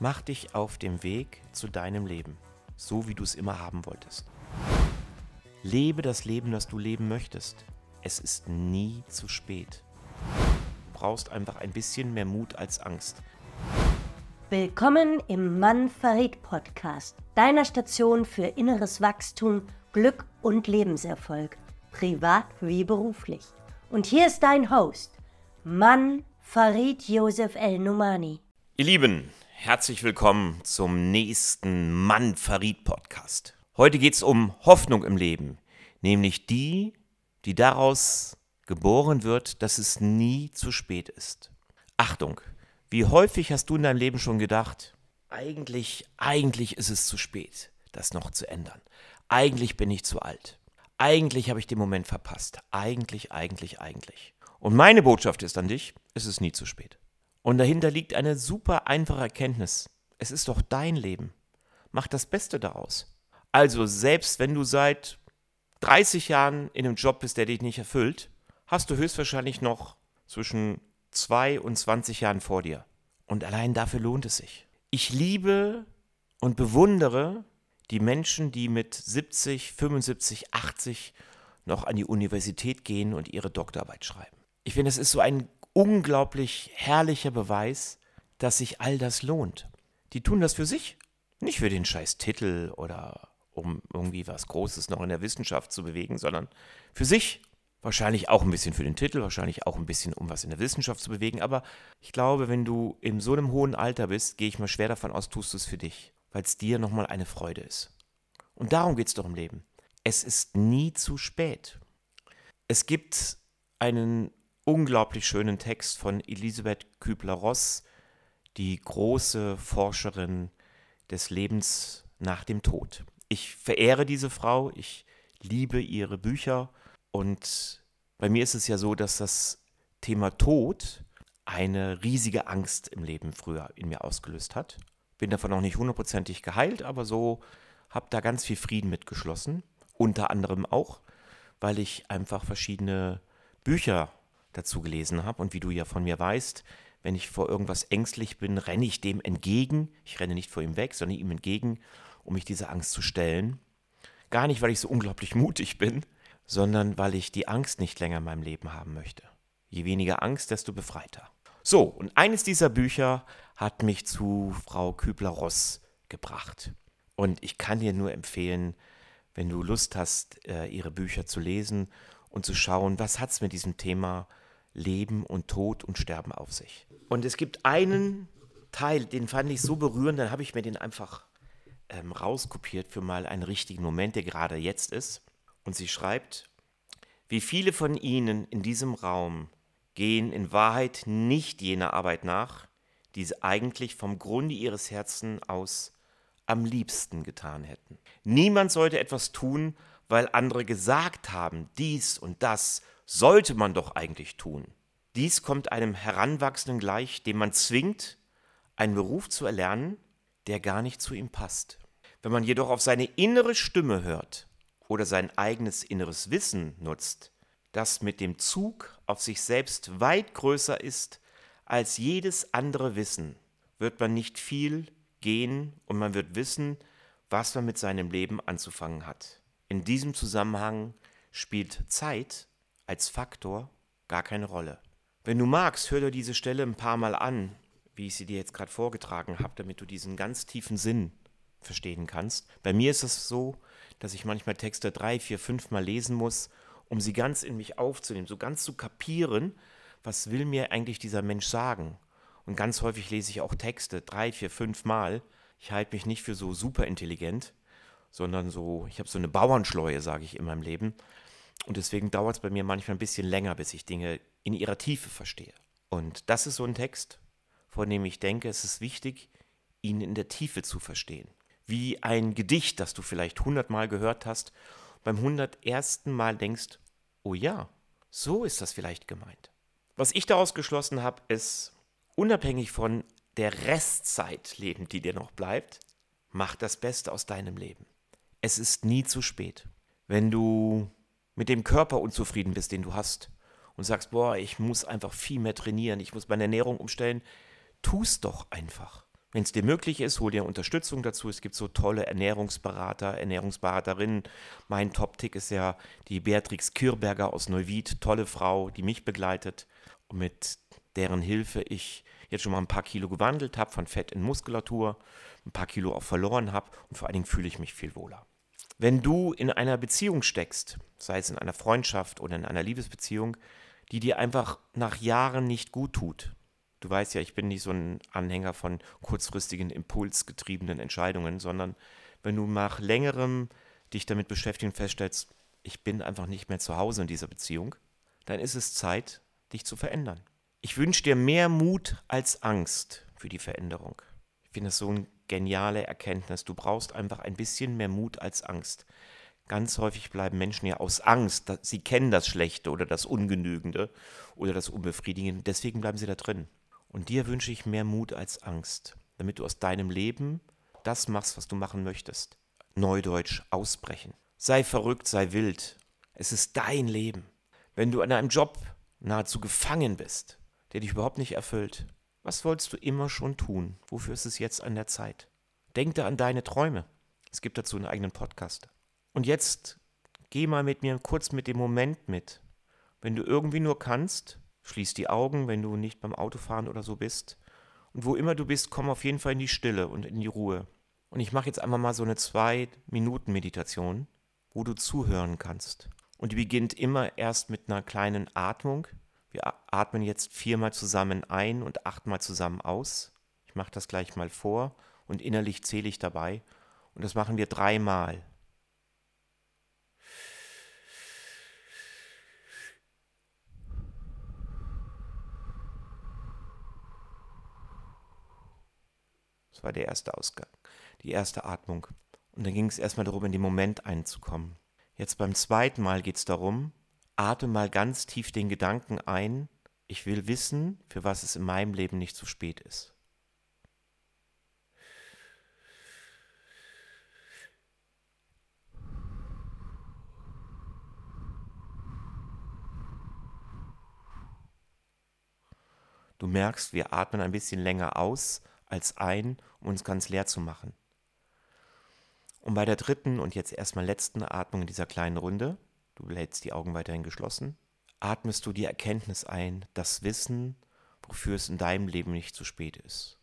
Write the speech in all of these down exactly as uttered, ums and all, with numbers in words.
Mach dich auf dem Weg zu deinem Leben, so wie du es immer haben wolltest. Lebe das Leben, das du leben möchtest. Es ist nie zu spät. Du brauchst einfach ein bisschen mehr Mut als Angst. Willkommen im Mann-Farid-Podcast, deiner Station für inneres Wachstum, Glück und Lebenserfolg, privat wie beruflich. Und hier ist dein Host, Mann-Farid Josef El-Numani. Ihr Lieben, herzlich willkommen zum nächsten Mann-Farid-Podcast. Heute geht es um Hoffnung im Leben, nämlich die, die daraus geboren wird, dass es nie zu spät ist. Achtung, wie häufig hast du in deinem Leben schon gedacht, eigentlich, eigentlich ist es zu spät, das noch zu ändern. Eigentlich bin ich zu alt. Eigentlich habe ich den Moment verpasst. Eigentlich, eigentlich, eigentlich. Und meine Botschaft ist an dich, es ist nie zu spät. Und dahinter liegt eine super einfache Erkenntnis. Es ist doch dein Leben. Mach das Beste daraus. Also selbst wenn du seit dreißig Jahren in einem Job bist, der dich nicht erfüllt, hast du höchstwahrscheinlich noch zwischen zwei und zwanzig Jahren vor dir. Und allein dafür lohnt es sich. Ich liebe und bewundere die Menschen, die mit siebzig, fünfundsiebzig, achtzig noch an die Universität gehen und ihre Doktorarbeit schreiben. Ich finde, es ist so ein unglaublich herrlicher Beweis, dass sich all das lohnt. Die tun das für sich, nicht für den scheiß Titel oder um irgendwie was Großes noch in der Wissenschaft zu bewegen, sondern für sich. Wahrscheinlich auch ein bisschen für den Titel, wahrscheinlich auch ein bisschen, um was in der Wissenschaft zu bewegen. Aber ich glaube, wenn du in so einem hohen Alter bist, gehe ich mal schwer davon aus, tust du es für dich, weil es dir nochmal eine Freude ist. Und darum geht es doch im Leben. Es ist nie zu spät. Es gibt einen unglaublich schönen Text von Elisabeth Kübler-Ross, die große Forscherin des Lebens nach dem Tod. Ich verehre diese Frau, ich liebe ihre Bücher und bei mir ist es ja so, dass das Thema Tod eine riesige Angst im Leben früher in mir ausgelöst hat. Bin davon noch nicht hundertprozentig geheilt, aber so habe da ganz viel Frieden mitgeschlossen. Unter anderem auch, weil ich einfach verschiedene Bücher dazu gelesen habe. Und wie du ja von mir weißt, wenn ich vor irgendwas ängstlich bin, renne ich dem entgegen. Ich renne nicht vor ihm weg, sondern ihm entgegen, um mich dieser Angst zu stellen. Gar nicht, weil ich so unglaublich mutig bin, sondern weil ich die Angst nicht länger in meinem Leben haben möchte. Je weniger Angst, desto befreiter. So, und eines dieser Bücher hat mich zu Frau Kübler-Ross gebracht. Und ich kann dir nur empfehlen, wenn du Lust hast, ihre Bücher zu lesen und zu schauen, was hat es mit diesem Thema Leben und Tod und Sterben auf sich. Und es gibt einen Teil, den fand ich so berührend, dann habe ich mir den einfach ähm, rauskopiert für mal einen richtigen Moment, der gerade jetzt ist. Und sie schreibt, wie viele von Ihnen in diesem Raum gehen in Wahrheit nicht jener Arbeit nach, die sie eigentlich vom Grunde ihres Herzens aus am liebsten getan hätten. Niemand sollte etwas tun, weil andere gesagt haben, dies und das sollte man doch eigentlich tun. Dies kommt einem Heranwachsenden gleich, dem man zwingt, einen Beruf zu erlernen, der gar nicht zu ihm passt. Wenn man jedoch auf seine innere Stimme hört oder sein eigenes inneres Wissen nutzt, das mit dem Zug auf sich selbst weit größer ist als jedes andere Wissen, wird man nicht viel gehen und man wird wissen, was man mit seinem Leben anzufangen hat. In diesem Zusammenhang spielt Zeit als Faktor gar keine Rolle. Wenn du magst, hör dir diese Stelle ein paar Mal an, wie ich sie dir jetzt gerade vorgetragen habe, damit du diesen ganz tiefen Sinn verstehen kannst. Bei mir ist es so, dass ich manchmal Texte drei, vier, fünf Mal lesen muss, um sie ganz in mich aufzunehmen, so ganz zu kapieren, was will mir eigentlich dieser Mensch sagen. Und ganz häufig lese ich auch Texte drei, vier, fünf Mal. Ich halte mich nicht für so super intelligent, sondern so, ich habe so eine Bauernschleue, sage ich in meinem Leben. Und deswegen dauert es bei mir manchmal ein bisschen länger, bis ich Dinge in ihrer Tiefe verstehe. Und das ist so ein Text, von dem ich denke, es ist wichtig, ihn in der Tiefe zu verstehen. Wie ein Gedicht, das du vielleicht hundertmal gehört hast, beim hundertersten Mal denkst, oh ja, so ist das vielleicht gemeint. Was ich daraus geschlossen habe, ist, unabhängig von der Restzeit leben, die dir noch bleibt, mach das Beste aus deinem Leben. Es ist nie zu spät. Wenn du mit dem Körper unzufrieden bist, den du hast und sagst, boah, ich muss einfach viel mehr trainieren, ich muss meine Ernährung umstellen, tu es doch einfach. Wenn es dir möglich ist, hol dir Unterstützung dazu. Es gibt so tolle Ernährungsberater, Ernährungsberaterinnen. Mein Top-Tick ist ja die Beatrix Kürberger aus Neuwied, tolle Frau, die mich begleitet und mit deren Hilfe ich jetzt schon mal ein paar Kilo gewandelt habe, von Fett in Muskulatur, ein paar Kilo auch verloren habe und vor allen Dingen fühle ich mich viel wohler. Wenn du in einer Beziehung steckst, sei es in einer Freundschaft oder in einer Liebesbeziehung, die dir einfach nach Jahren nicht gut tut, du weißt ja, ich bin nicht so ein Anhänger von kurzfristigen, impulsgetriebenen Entscheidungen, sondern wenn du nach längerem dich damit beschäftigst und feststellst, ich bin einfach nicht mehr zu Hause in dieser Beziehung, dann ist es Zeit, dich zu verändern. Ich wünsche dir mehr Mut als Angst für die Veränderung. Ich finde das so eine geniale Erkenntnis. Du brauchst einfach ein bisschen mehr Mut als Angst. Ganz häufig bleiben Menschen ja aus Angst, sie kennen das Schlechte oder das Ungenügende oder das Unbefriedigende, deswegen bleiben sie da drin. Und dir wünsche ich mehr Mut als Angst, damit du aus deinem Leben das machst, was du machen möchtest. Neudeutsch ausbrechen. Sei verrückt, sei wild. Es ist dein Leben. Wenn du an einem Job nahezu gefangen bist, der dich überhaupt nicht erfüllt, was wolltest du immer schon tun? Wofür ist es jetzt an der Zeit? Denk da an deine Träume. Es gibt dazu einen eigenen Podcast. Und jetzt geh mal mit mir kurz mit dem Moment mit. Wenn du irgendwie nur kannst, schließ die Augen, wenn du nicht beim Autofahren oder so bist. Und wo immer du bist, komm auf jeden Fall in die Stille und in die Ruhe. Und ich mache jetzt einmal mal so eine zwei-Minuten-Meditation, wo du zuhören kannst. Und die beginnt immer erst mit einer kleinen Atmung. Wir atmen jetzt viermal zusammen ein und achtmal zusammen aus. Ich mache das gleich mal vor und innerlich zähle ich dabei. Und das machen wir dreimal. Das war der erste Ausgang, die erste Atmung. Und dann ging es erstmal darum, in den Moment einzukommen. Jetzt beim zweiten Mal geht es darum, atme mal ganz tief den Gedanken ein, ich will wissen, für was es in meinem Leben nicht zu spät ist. Du merkst, wir atmen ein bisschen länger aus als ein, um uns ganz leer zu machen. Und bei der dritten und jetzt erstmal letzten Atmung in dieser kleinen Runde, du behältst die Augen weiterhin geschlossen, atmest du die Erkenntnis ein, das Wissen, wofür es in deinem Leben nicht zu spät ist.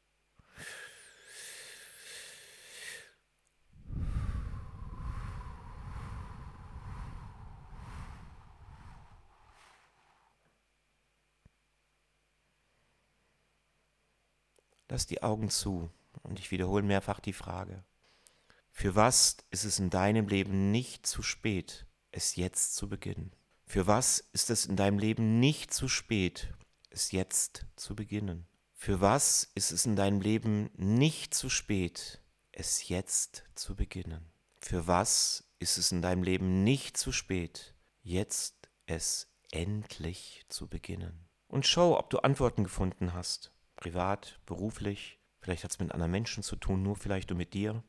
Lass die Augen zu und ich wiederhole mehrfach die Frage. Für was ist es in deinem Leben nicht zu spät, es jetzt zu beginnen? Für was ist es in deinem Leben nicht zu spät, es jetzt zu beginnen? Für was ist es in deinem Leben nicht zu spät, es jetzt zu beginnen? Für was ist es in deinem Leben nicht zu spät, jetzt es endlich zu beginnen? Und schau, ob du Antworten gefunden hast. Privat, beruflich, vielleicht hat es mit anderen Menschen zu tun, nur vielleicht nur mit dir.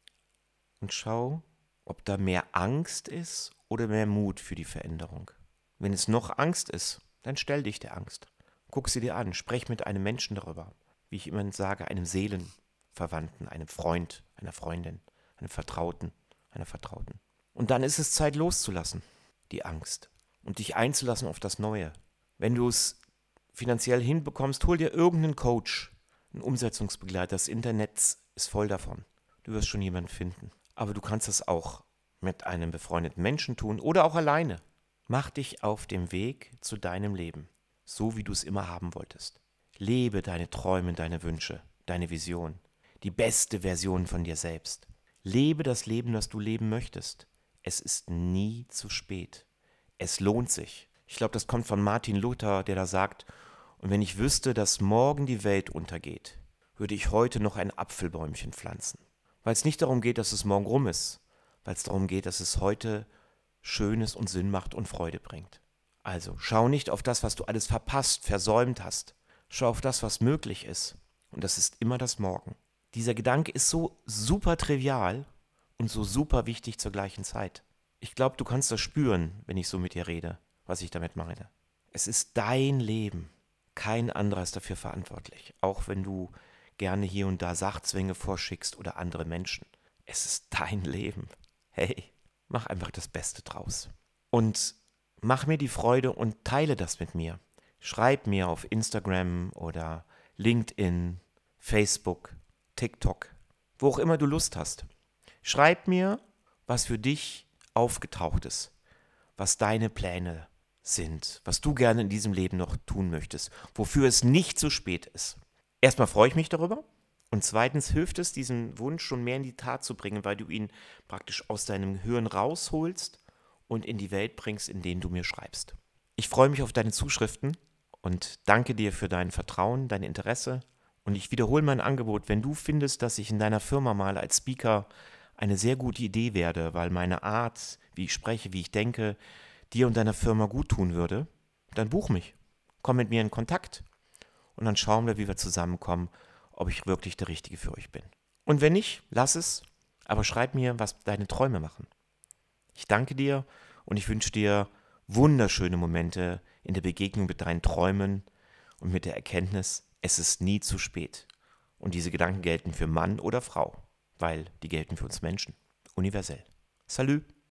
Und schau, ob da mehr Angst ist oder mehr Mut für die Veränderung. Wenn es noch Angst ist, dann stell dich der Angst. Guck sie dir an, sprech mit einem Menschen darüber. Wie ich immer sage, einem Seelenverwandten, einem Freund, einer Freundin, einem Vertrauten, einer Vertrauten. Und dann ist es Zeit loszulassen, die Angst, und dich einzulassen auf das Neue. Wenn du es finanziell hinbekommst, hol dir irgendeinen Coach, einen Umsetzungsbegleiter. Das Internet ist voll davon. Du wirst schon jemanden finden. Aber du kannst das auch mit einem befreundeten Menschen tun oder auch alleine. Mach dich auf dem Weg zu deinem Leben, so wie du es immer haben wolltest. Lebe deine Träume, deine Wünsche, deine Vision, die beste Version von dir selbst. Lebe das Leben, das du leben möchtest. Es ist nie zu spät. Es lohnt sich. Ich glaube, das kommt von Martin Luther, der da sagt, und wenn ich wüsste, dass morgen die Welt untergeht, würde ich heute noch ein Apfelbäumchen pflanzen. Weil es nicht darum geht, dass es morgen rum ist, weil es darum geht, dass es heute Schönes und Sinn macht und Freude bringt. Also, schau nicht auf das, was du alles verpasst, versäumt hast. Schau auf das, was möglich ist. Und das ist immer das Morgen. Dieser Gedanke ist so super trivial und so super wichtig zur gleichen Zeit. Ich glaube, du kannst das spüren, wenn ich so mit dir rede, was ich damit meine. Es ist dein Leben. Kein anderer ist dafür verantwortlich. Auch wenn du gerne hier und da Sachzwänge vorschickst oder andere Menschen. Es ist dein Leben. Hey, mach einfach das Beste draus. Und mach mir die Freude und teile das mit mir. Schreib mir auf Instagram oder LinkedIn, Facebook, TikTok, wo auch immer du Lust hast. Schreib mir, was für dich aufgetaucht ist, was deine Pläne sind, was du gerne in diesem Leben noch tun möchtest, wofür es nicht zu spät ist. Erstmal freue ich mich darüber und zweitens hilft es, diesen Wunsch schon mehr in die Tat zu bringen, weil du ihn praktisch aus deinem Hirn rausholst und in die Welt bringst, in denen du mir schreibst. Ich freue mich auf deine Zuschriften und danke dir für dein Vertrauen, dein Interesse. Und ich wiederhole mein Angebot, wenn du findest, dass ich in deiner Firma mal als Speaker eine sehr gute Idee werde, weil meine Art, wie ich spreche, wie ich denke, dir und deiner Firma gut tun würde, dann buch mich. Komm mit mir in Kontakt und dann schauen wir, wie wir zusammenkommen, ob ich wirklich der Richtige für euch bin. Und wenn nicht, lass es, aber schreib mir, was deine Träume machen. Ich danke dir und ich wünsche dir wunderschöne Momente in der Begegnung mit deinen Träumen und mit der Erkenntnis, es ist nie zu spät. Und diese Gedanken gelten für Mann oder Frau, weil die gelten für uns Menschen. Universell. Salü!